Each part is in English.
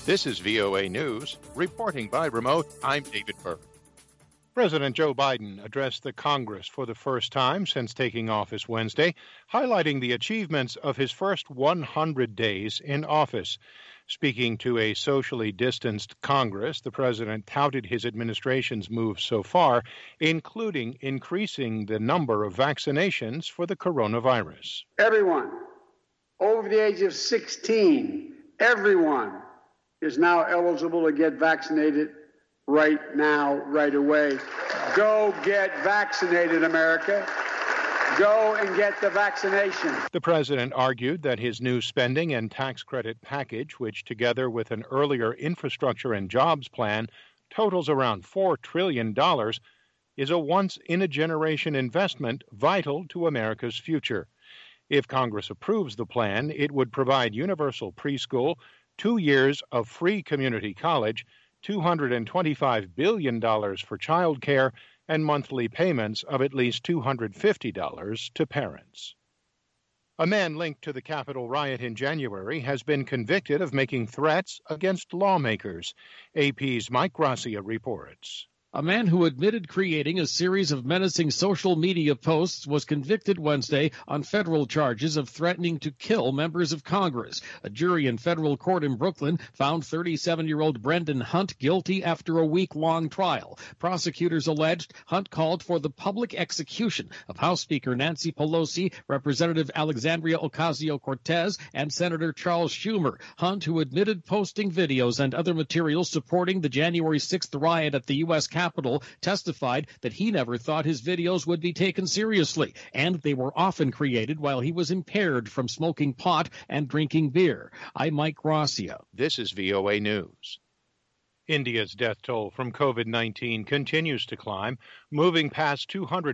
This is VOA News. Reporting by remote, I'm David Byrd. President Joe Biden addressed the Congress for the first time since taking office Wednesday, highlighting the achievements of his first 100 days in office. Speaking to a socially distanced Congress, the president touted his administration's moves so far, including increasing the number of vaccinations for the coronavirus. Everyone over the age of 16, everyone is now eligible to get vaccinated right now, right away. Go get vaccinated, America. Go and get the vaccination. The president argued that his new spending and tax credit package, which together with an earlier infrastructure and jobs plan totals around $4 trillion, is a once-in-a-generation investment vital to America's future. If Congress approves the plan, it would provide universal preschool, 2 years of free community college, $225 billion for child care, and monthly payments of at least $250 to parents. A man linked to the Capitol riot in January has been convicted of making threats against lawmakers. AP's Mike Gracia reports. A man who admitted creating a series of menacing social media posts was convicted Wednesday on federal charges of threatening to kill members of Congress. A jury in federal court in Brooklyn found 37-year-old Brendan Hunt guilty after a week-long trial. Prosecutors alleged Hunt called for the public execution of House Speaker Nancy Pelosi, Representative Alexandria Ocasio-Cortez, and Senator Charles Schumer. Hunt, who admitted posting videos and other materials supporting the January 6th riot at the U.S. Capitol, testified that he never thought his videos would be taken seriously, and they were often created while he was impaired from smoking pot and drinking beer. I'm Mike Gracia. This is VOA News. India's death toll from COVID-19 continues to climb, moving past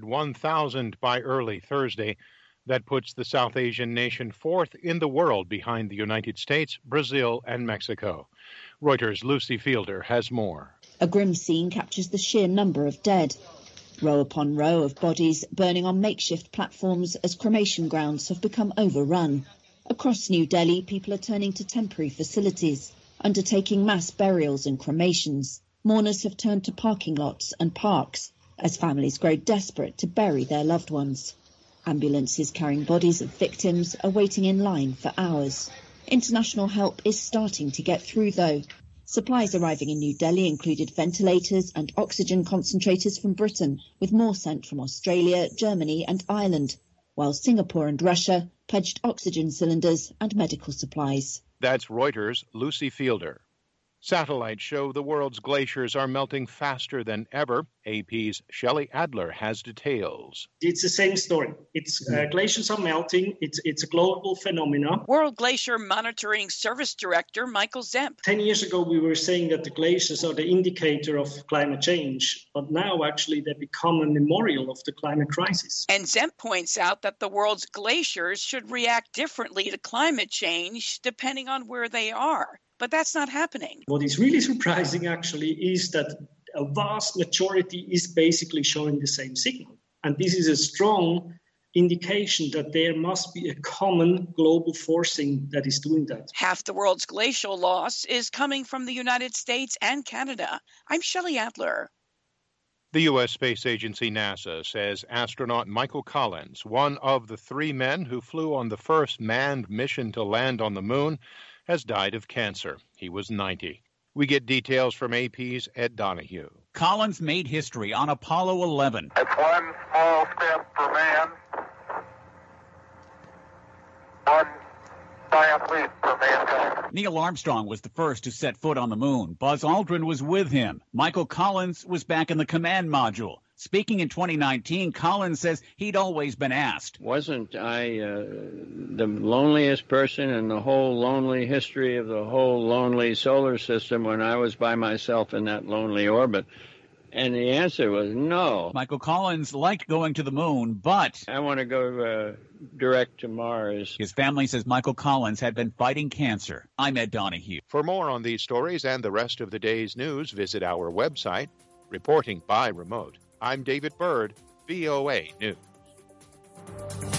201,000 by early Thursday. That puts the South Asian nation fourth in the world behind the United States, Brazil, and Mexico. Reuters' Lucy Fielder has more. A grim scene captures the sheer number of dead. Row upon row of bodies burning on makeshift platforms as cremation grounds have become overrun. Across New Delhi, people are turning to temporary facilities, undertaking mass burials and cremations. Mourners have turned to parking lots and parks as families grow desperate to bury their loved ones. Ambulances carrying bodies of victims are waiting in line for hours. International help is starting to get through, though. Supplies arriving in New Delhi included ventilators and oxygen concentrators from Britain, with more sent from Australia, Germany and Ireland, while Singapore and Russia pledged oxygen cylinders and medical supplies. That's Reuters' Lucy Fielder. Satellites show the world's glaciers are melting faster than ever. AP's Shelley Adler has details. It's the same story. Glaciers are melting. It's a global phenomenon. World Glacier Monitoring Service Director Michael Zemp. 10 years ago, we were saying that the glaciers are the indicator of climate change, but now actually they become a memorial of the climate crisis. And Zemp points out that the world's glaciers should react differently to climate change depending on where they are. But that's not happening. What is really surprising, actually, is that a vast majority is basically showing the same signal. And this is a strong indication that there must be a common global forcing that is doing that. Half the world's glacial loss is coming from the United States and Canada. I'm Shelley Adler. The U.S. Space Agency NASA says astronaut Michael Collins, one of the 3 men who flew on the first manned mission to land on the moon, has died of cancer. He was 90. We get details from AP's Ed Donahue. Collins made history on Apollo 11. It's one small step for man, one giant leap for mankind. Neil Armstrong was the first to set foot on the moon. Buzz Aldrin was with him. Michael Collins was back in the command module. Speaking in 2019, Collins says he'd always been asked. Wasn't I the loneliest person in the whole lonely history of the whole lonely solar system when I was by myself in that lonely orbit? And the answer was no. Michael Collins liked going to the moon, but I want to go direct to Mars. His family says Michael Collins had been fighting cancer. I'm Ed Donahue. For more on these stories and the rest of the day's news, visit our website. Reporting by remote, I'm David Byrd, VOA News.